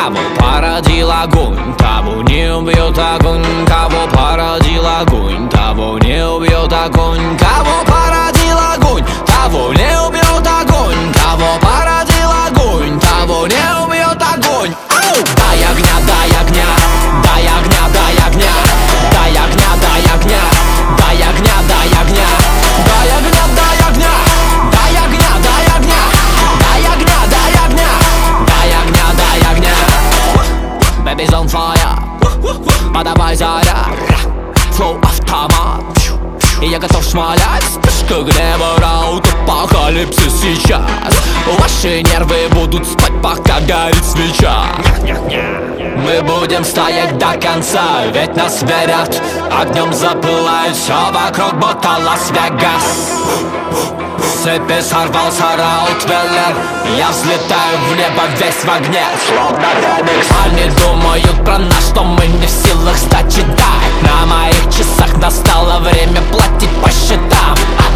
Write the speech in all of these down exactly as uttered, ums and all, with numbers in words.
Кого породил огонь, того не убьет огонь. Кого породил огонь, того не убьет огонь. Кого породил огонь, того не убьет огонь. Кого породил огонь, того не убьет огонь. Ау! Дай огня, дай огня, дай огня, дай огня, дай огня, дай огня, дай огня, дай огня, дай огня, дай огня, дай огня, дай огня, дай огня, дай огня, дай огня, дай огня. Baby's on fire, подавай заряд, флоу автомат. И я готов шмалять, вспышка гнева, раут, апокалипсис сейчас. Ваши нервы будут спать, пока горит свеча. Мы будем стоять до конца, ведь нас верят. Огнем запылает все вокруг, будто Лас-Вегас. С цепи сорвался Раутвеллер. Я взлетаю в небо весь в огне, словно Феникс. Они думают про нас, что мы не в силах сдать и дать. На моих часах настало время платить по счетам.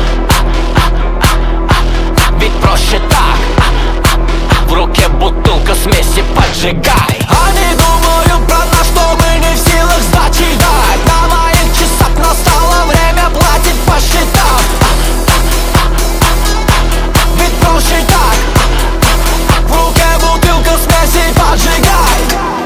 Ведь проще так. В руке бутылка смеси, поджигай. Они думают про нас, что мы не в силах сдать и дать. На моих часах настало время платить по счетам. Ведь проще так. В руке бутылка смеси, поджигай.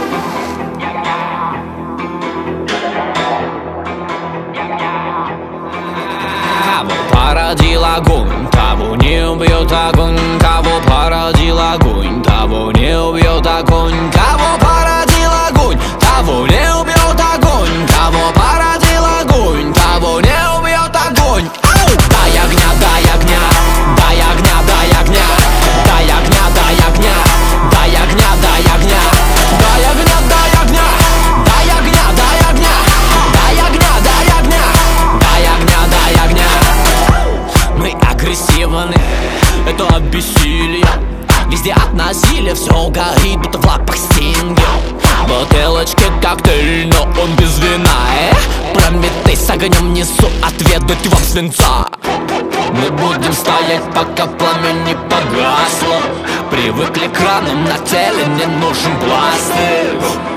Кого породил огонь, того не убьет огонь. Кого породил огонь, того не убьет огонь. Кого породил огонь, того не убьет огонь. Кого породил огонь, того не убьет огонь. Ау! Дай огня, дай огня, дай огня, дай огня, дай огня, дай огня, дай огня, дай огня, дай огня, дай огня, дай огня, дай огня, дай огня, дай огня, дай огня, дай огня. Мы агрессивны, это от бессилия. Везде от насилия все горит, будто в лапах Стинга. Бутылочки коктейль, но он без вина. Эх, Прометей с огнем несу ответ, дать вам свинца. Мы будем стоять, пока пламя не погасло. Привыкли к ранам, на теле не нужен пластырь.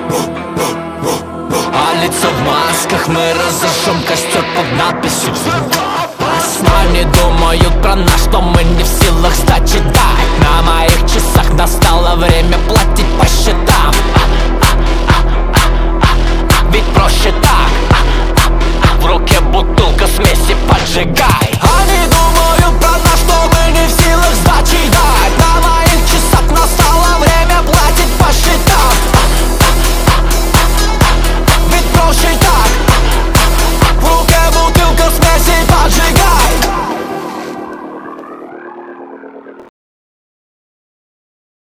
А лица в масках мы разожжем костер под надписью «Опасно». Они думают про нас, что мы не в силах сдать и дать. На моих часах настало время платить по счетам. Ведь проще так. В руке бутылка смеси, поджигай. Они думают про нас, что мы не в силах сдать.